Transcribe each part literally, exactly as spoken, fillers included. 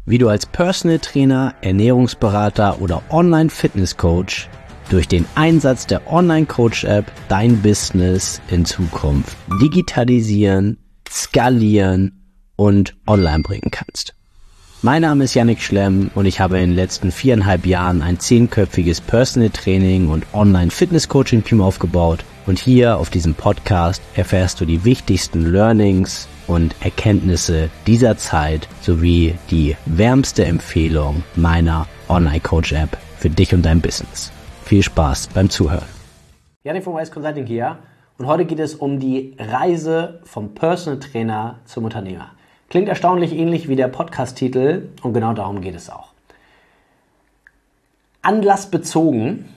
wie du als Personal Trainer, Ernährungsberater oder Online-Fitness-Coach durch den Einsatz der Online-Coach-App dein Business in Zukunft digitalisieren, skalieren und online bringen kannst. Mein Name ist Yannick Schlemm und ich habe in den letzten viereinhalb Jahren ein zehnköpfiges Personal Training und Online-Fitness-Coaching-Team aufgebaut und hier auf diesem Podcast erfährst du die wichtigsten Learnings und Erkenntnisse dieser Zeit sowie die wärmste Empfehlung meiner Online-Coach-App für dich und dein Business. Viel Spaß beim Zuhören. Yannick von Wise Consulting hier und heute geht es um die Reise vom Personal Trainer zum Unternehmer. Klingt erstaunlich ähnlich wie der Podcast-Titel und genau darum geht es auch. Anlassbezogen,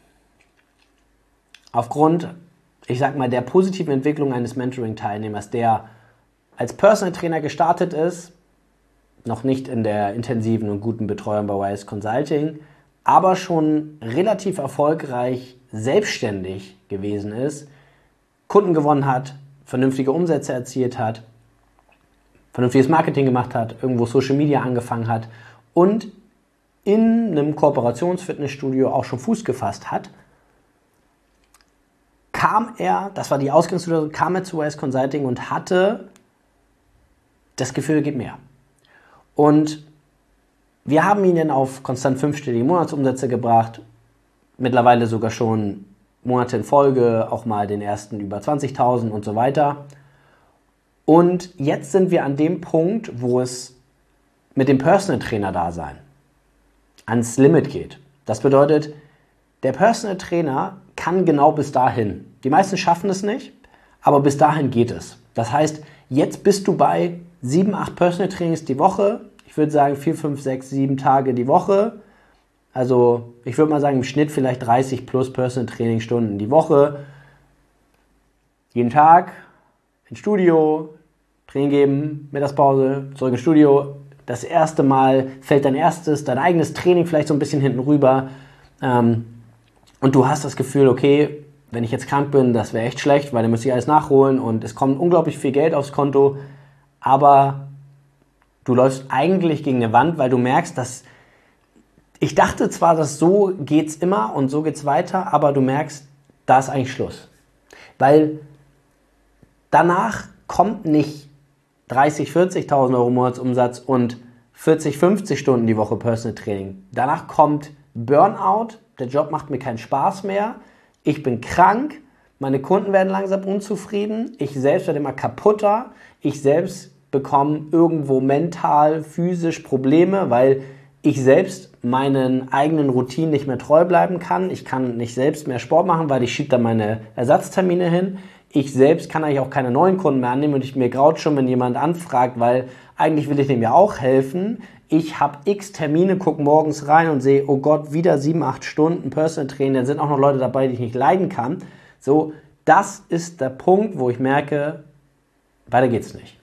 aufgrund, ich sag mal, der positiven Entwicklung eines Mentoring-Teilnehmers, der als Personal Trainer gestartet ist, noch nicht in der intensiven und guten Betreuung bei Wise Consulting, aber schon relativ erfolgreich selbstständig gewesen ist, Kunden gewonnen hat, vernünftige Umsätze erzielt hat, vernünftiges Marketing gemacht hat, irgendwo Social Media angefangen hat und in einem Kooperationsfitnessstudio auch schon Fuß gefasst hat, kam er, das war die Ausgangssituation, kam er zu Wise Consulting und hatte das Gefühl, es geht mehr. Und wir haben ihn dann auf konstant fünfstellige Monatsumsätze gebracht, mittlerweile sogar schon Monate in Folge, auch mal den ersten über zwanzigtausend und so weiter. Und jetzt sind wir an dem Punkt, wo es mit dem Personal Trainer Dasein ans Limit geht. Das bedeutet, der Personal Trainer kann genau bis dahin. Die meisten schaffen es nicht, aber bis dahin geht es. Das heißt, jetzt bist du bei sieben, acht Personal Trainings die Woche. Ich würde sagen vier, fünf, sechs, sieben Tage die Woche. Also ich würde mal sagen im Schnitt vielleicht dreißig plus Personal Training Stunden die Woche. Jeden Tag ins Studio, Training geben, Mittagspause, zurück ins Studio. Das erste Mal fällt dein erstes, dein eigenes Training vielleicht so ein bisschen hinten rüber. Ähm, und du hast das Gefühl, okay, wenn ich jetzt krank bin, das wäre echt schlecht, weil dann müsste ich alles nachholen und es kommt unglaublich viel Geld aufs Konto. Aber du läufst eigentlich gegen eine Wand, weil du merkst, dass ich dachte zwar, dass so geht's immer und so geht's weiter, aber du merkst, da ist eigentlich Schluss. Weil danach kommt nicht dreißig, vierzigtausend Euro Monatsumsatz und vierzig, fünfzig Stunden die Woche Personal Training. Danach kommt Burnout, der Job macht mir keinen Spaß mehr, ich bin krank, meine Kunden werden langsam unzufrieden, ich selbst werde immer kaputter, ich selbst bekomme irgendwo mental, physisch Probleme, weil ich selbst meinen eigenen Routinen nicht mehr treu bleiben kann. Ich kann nicht selbst mehr Sport machen, weil ich schiebe da meine Ersatztermine hin. Ich selbst kann eigentlich auch keine neuen Kunden mehr annehmen und ich mir graut schon, wenn jemand anfragt, weil eigentlich will ich dem ja auch helfen. Ich habe x Termine, gucke morgens rein und sehe, oh Gott, wieder sieben, acht Stunden Personal Training, da sind auch noch Leute dabei, die ich nicht leiden kann. So, das ist der Punkt, wo ich merke, weiter geht's nicht.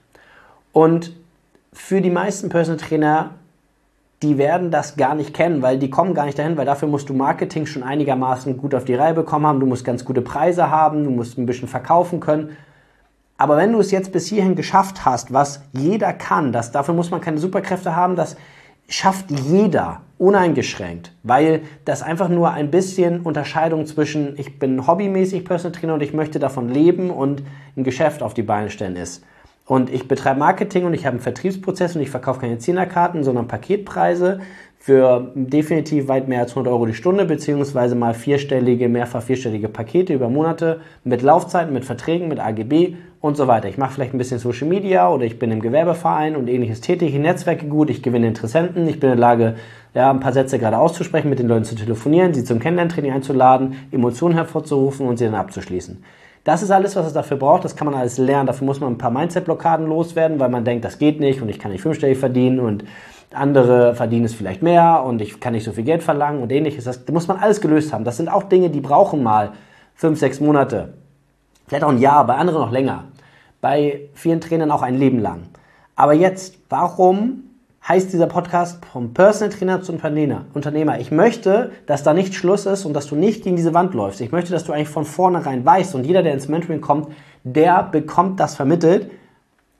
Und für die meisten Personal Trainer, die werden das gar nicht kennen, weil die kommen gar nicht dahin, weil dafür musst du Marketing schon einigermaßen gut auf die Reihe bekommen haben, du musst ganz gute Preise haben, du musst ein bisschen verkaufen können. Aber wenn du es jetzt bis hierhin geschafft hast, was jeder kann, das, dafür muss man keine Superkräfte haben, das schafft jeder uneingeschränkt, weil das einfach nur ein bisschen Unterscheidung zwischen ich bin hobbymäßig Personal Trainer und ich möchte davon leben und ein Geschäft auf die Beine stellen ist. Und ich betreibe Marketing und ich habe einen Vertriebsprozess und ich verkaufe keine Zehnerkarten, sondern Paketpreise für definitiv weit mehr als hundert Euro die Stunde, beziehungsweise mal vierstellige, mehrfach vierstellige Pakete über Monate mit Laufzeiten, mit Verträgen, mit A G B und so weiter. Ich mache vielleicht ein bisschen Social Media oder ich bin im Gewerbeverein und ähnliches tätig, ich netzwerke gut, ich gewinne Interessenten, ich bin in der Lage, ja, ein paar Sätze gerade auszusprechen, mit den Leuten zu telefonieren, sie zum Kennenlerntraining einzuladen, Emotionen hervorzurufen und sie dann abzuschließen. Das ist alles, was es dafür braucht, das kann man alles lernen, dafür muss man ein paar Mindset-Blockaden loswerden, weil man denkt, das geht nicht und ich kann nicht fünfstellig verdienen und andere verdienen es vielleicht mehr und ich kann nicht so viel Geld verlangen und ähnliches. Das muss man alles gelöst haben. Das sind auch Dinge, die brauchen mal fünf, sechs Monate, vielleicht auch ein Jahr, bei anderen noch länger, bei vielen Trainern auch ein Leben lang. Aber jetzt, warum heißt dieser Podcast vom Personal Trainer zum Unternehmer? Ich möchte, dass da nicht Schluss ist und dass du nicht gegen diese Wand läufst. Ich möchte, dass du eigentlich von vornherein weißt und jeder, der ins Mentoring kommt, der bekommt das vermittelt.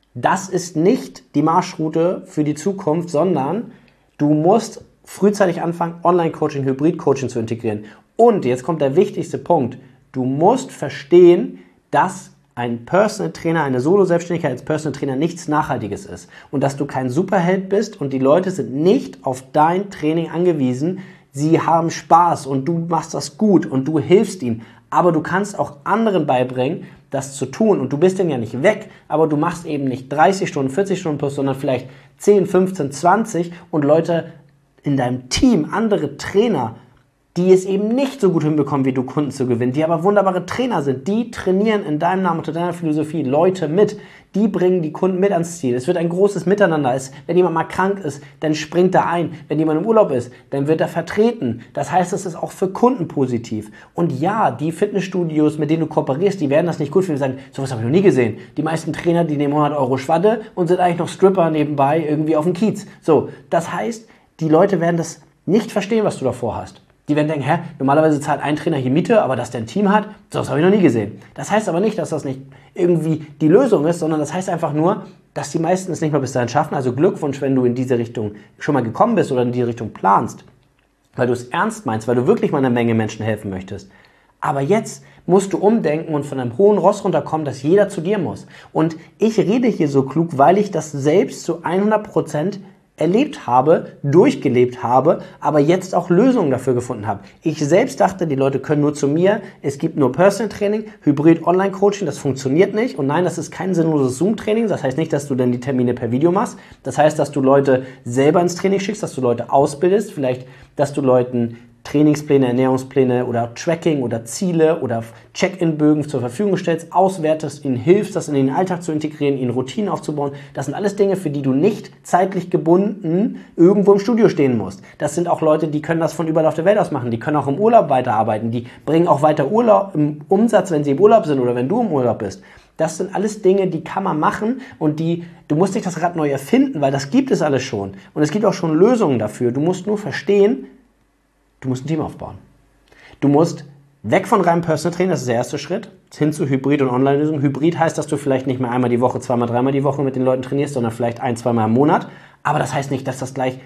Das ist nicht die Marschroute für die Zukunft, sondern du musst frühzeitig anfangen, Online-Coaching, Hybrid-Coaching zu integrieren. Und jetzt kommt der wichtigste Punkt. Du musst verstehen, dass ein Personal Trainer, eine Solo-Selbstständigkeit als Personal Trainer nichts Nachhaltiges ist. Und dass du kein Superheld bist und die Leute sind nicht auf dein Training angewiesen. Sie haben Spaß und du machst das gut und du hilfst ihnen. Aber du kannst auch anderen beibringen, das zu tun. Und du bist dann ja nicht weg, aber du machst eben nicht dreißig Stunden, vierzig Stunden plus, sondern vielleicht zehn, fünfzehn, zwanzig und Leute in deinem Team, andere Trainer, die es eben nicht so gut hinbekommen, wie du Kunden zu gewinnen, die aber wunderbare Trainer sind, die trainieren in deinem Namen, unter deiner Philosophie Leute mit, die bringen die Kunden mit ans Ziel. Es wird ein großes Miteinander. Es, wenn jemand mal krank ist, dann springt er ein. Wenn jemand im Urlaub ist, dann wird er vertreten. Das heißt, es ist auch für Kunden positiv. Und ja, die Fitnessstudios, mit denen du kooperierst, die werden das nicht gut finden. Die sagen, sowas habe ich noch nie gesehen. Die meisten Trainer, die nehmen hundert Euro Schwadde und sind eigentlich noch Stripper nebenbei irgendwie auf dem Kiez. So, das heißt, die Leute werden das nicht verstehen, was du davor hast. Die werden denken, hä, normalerweise zahlt ein Trainer hier Miete, aber dass der ein Team hat, das habe ich noch nie gesehen. Das heißt aber nicht, dass das nicht irgendwie die Lösung ist, sondern das heißt einfach nur, dass die meisten es nicht mal bis dahin schaffen. Also Glückwunsch, wenn du in diese Richtung schon mal gekommen bist oder in diese Richtung planst, weil du es ernst meinst, weil du wirklich mal einer Menge Menschen helfen möchtest. Aber jetzt musst du umdenken und von einem hohen Ross runterkommen, dass jeder zu dir muss. Und ich rede hier so klug, weil ich das selbst zu hundert Prozent erlebt habe, durchgelebt habe, aber jetzt auch Lösungen dafür gefunden habe. Ich selbst dachte, die Leute können nur zu mir, es gibt nur Personal Training, Hybrid Online Coaching, das funktioniert nicht. Und nein, das ist kein sinnloses Zoom-Training, das heißt nicht, dass du dann die Termine per Video machst. Das heißt, dass du Leute selber ins Training schickst, dass du Leute ausbildest, vielleicht, dass du Leuten Trainingspläne, Ernährungspläne oder Tracking oder Ziele oder Check-in-Bögen zur Verfügung stellst, auswertest, ihnen hilfst, das in den Alltag zu integrieren, ihnen Routinen aufzubauen. Das sind alles Dinge, für die du nicht zeitlich gebunden irgendwo im Studio stehen musst. Das sind auch Leute, die können das von überall auf der Welt aus machen. Die können auch im Urlaub weiterarbeiten. Die bringen auch weiter Urlaub im Umsatz, wenn sie im Urlaub sind oder wenn du im Urlaub bist. Das sind alles Dinge, die kann man machen und die, du musst nicht das Rad neu erfinden, weil das gibt es alles schon. Und es gibt auch schon Lösungen dafür. Du musst nur verstehen, du musst ein Team aufbauen. Du musst weg von reinem Personal Training, das ist der erste Schritt, hin zu Hybrid- und Online-Lösungen. Hybrid heißt, dass du vielleicht nicht mehr einmal die Woche, zweimal, dreimal die Woche mit den Leuten trainierst, sondern vielleicht ein, zweimal im Monat. Aber das heißt nicht, dass das gleich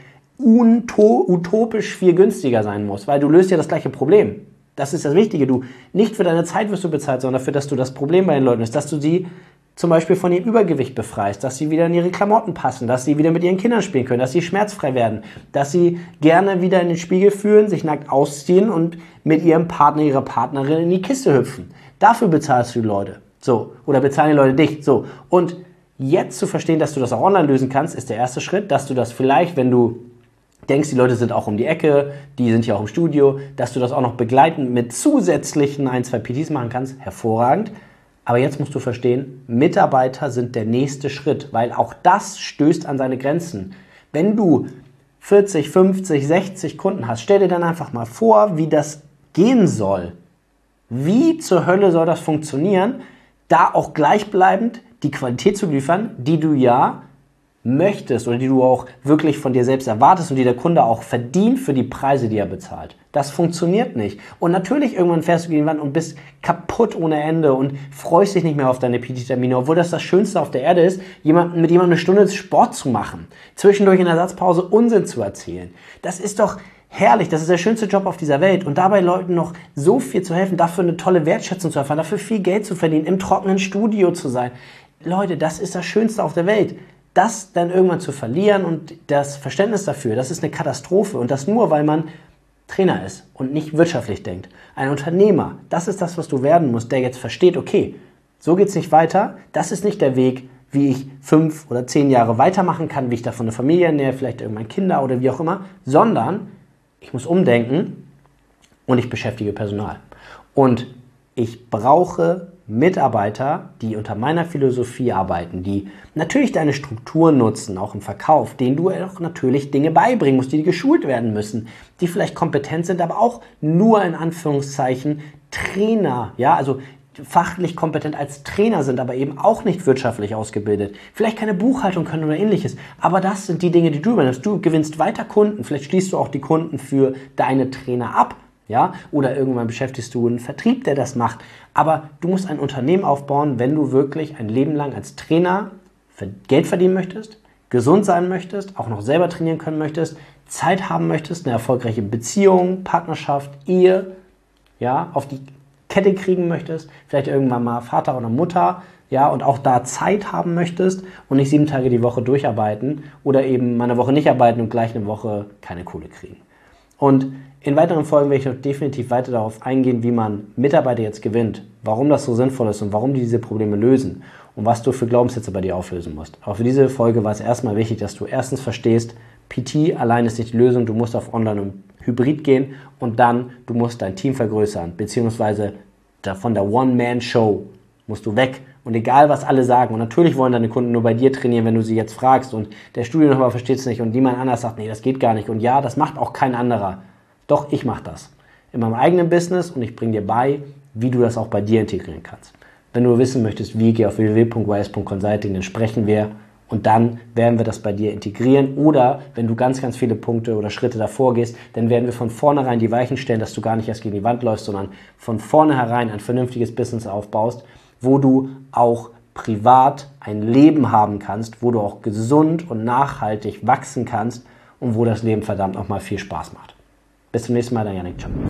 utopisch viel günstiger sein muss, weil du löst ja das gleiche Problem. Das ist das Wichtige. Du, nicht für deine Zeit wirst du bezahlt, sondern dafür, dass du das Problem bei den Leuten hast, dass du sie zum Beispiel von ihrem Übergewicht befreist, dass sie wieder in ihre Klamotten passen, dass sie wieder mit ihren Kindern spielen können, dass sie schmerzfrei werden, dass sie gerne wieder in den Spiegel fühlen, sich nackt ausziehen und mit ihrem Partner, ihrer Partnerin in die Kiste hüpfen. Dafür bezahlst du die Leute. So. Oder bezahlen die Leute dich. So. Und jetzt zu verstehen, dass du das auch online lösen kannst, ist der erste Schritt, dass du das vielleicht, wenn du denkst, die Leute sind auch um die Ecke, die sind ja auch im Studio, dass du das auch noch begleitend mit zusätzlichen ein, zwei P Ts machen kannst. Hervorragend. Aber jetzt musst du verstehen, Mitarbeiter sind der nächste Schritt, weil auch das stößt an seine Grenzen. Wenn du vierzig, fünfzig, sechzig Kunden hast, stell dir dann einfach mal vor, wie das gehen soll. Wie zur Hölle soll das funktionieren, da auch gleichbleibend die Qualität zu liefern, die du ja möchtest oder die du auch wirklich von dir selbst erwartest und die der Kunde auch verdient für die Preise, die er bezahlt. Das funktioniert nicht. Und natürlich irgendwann fährst du gegen die Wand und bist kaputt ohne Ende und freust dich nicht mehr auf deine P T-Termine, obwohl das das Schönste auf der Erde ist, jemanden, mit jemandem eine Stunde Sport zu machen, zwischendurch in der Ersatzpause Unsinn zu erzählen. Das ist doch herrlich, das ist der schönste Job auf dieser Welt und dabei Leuten noch so viel zu helfen, dafür eine tolle Wertschätzung zu erfahren, dafür viel Geld zu verdienen, im trockenen Studio zu sein. Leute, das ist das Schönste auf der Welt. Das dann irgendwann zu verlieren und das Verständnis dafür, das ist eine Katastrophe und das nur, weil man Trainer ist und nicht wirtschaftlich denkt. Ein Unternehmer, das ist das, was du werden musst, der jetzt versteht, okay, so geht's nicht weiter, das ist nicht der Weg, wie ich fünf oder zehn Jahre weitermachen kann, wie ich davon eine Familie ernähre, vielleicht irgendwann Kinder oder wie auch immer, sondern ich muss umdenken und ich beschäftige Personal. Und ich brauche Mitarbeiter, die unter meiner Philosophie arbeiten, die natürlich deine Strukturen nutzen, auch im Verkauf, denen du auch natürlich Dinge beibringen musst, die geschult werden müssen, die vielleicht kompetent sind, aber auch nur in Anführungszeichen Trainer, ja, also fachlich kompetent als Trainer sind, aber eben auch nicht wirtschaftlich ausgebildet. Vielleicht keine Buchhaltung können oder ähnliches, aber das sind die Dinge, die du übernimmst. Du gewinnst weiter Kunden, vielleicht schließt du auch die Kunden für deine Trainer ab. Ja, oder irgendwann beschäftigst du einen Vertrieb, der das macht. Aber du musst ein Unternehmen aufbauen, wenn du wirklich ein Leben lang als Trainer Geld verdienen möchtest, gesund sein möchtest, auch noch selber trainieren können möchtest, Zeit haben möchtest, eine erfolgreiche Beziehung, Partnerschaft, Ehe, ja, auf die Kette kriegen möchtest, vielleicht irgendwann mal Vater oder Mutter, ja, und auch da Zeit haben möchtest und nicht sieben Tage die Woche durcharbeiten oder eben mal eine Woche nicht arbeiten und gleich eine Woche keine Kohle kriegen. Und in weiteren Folgen werde ich noch definitiv weiter darauf eingehen, wie man Mitarbeiter jetzt gewinnt, warum das so sinnvoll ist und warum die diese Probleme lösen und was du für Glaubenssätze bei dir auflösen musst. Aber für diese Folge war es erstmal wichtig, dass du erstens verstehst, P T allein ist nicht die Lösung, du musst auf Online und Hybrid gehen und dann, du musst dein Team vergrößern, beziehungsweise von der One-Man-Show musst du weg. Und egal, was alle sagen, und natürlich wollen deine Kunden nur bei dir trainieren, wenn du sie jetzt fragst und der Studioinhaber versteht es nicht und jemand anders sagt, nee, das geht gar nicht und ja, das macht auch kein anderer. Doch, ich mache das in meinem eigenen Business und ich bringe dir bei, wie du das auch bei dir integrieren kannst. Wenn du wissen möchtest, wie, geh auf w w w punkt y s punkt consulting, dann sprechen wir und dann werden wir das bei dir integrieren oder wenn du ganz, ganz viele Punkte oder Schritte davor gehst, dann werden wir von vornherein die Weichen stellen, dass du gar nicht erst gegen die Wand läufst, sondern von vornherein ein vernünftiges Business aufbaust, wo du auch privat ein Leben haben kannst, wo du auch gesund und nachhaltig wachsen kannst und wo das Leben verdammt nochmal viel Spaß macht. Bis zum nächsten Mal, dein Yannick. Ciao.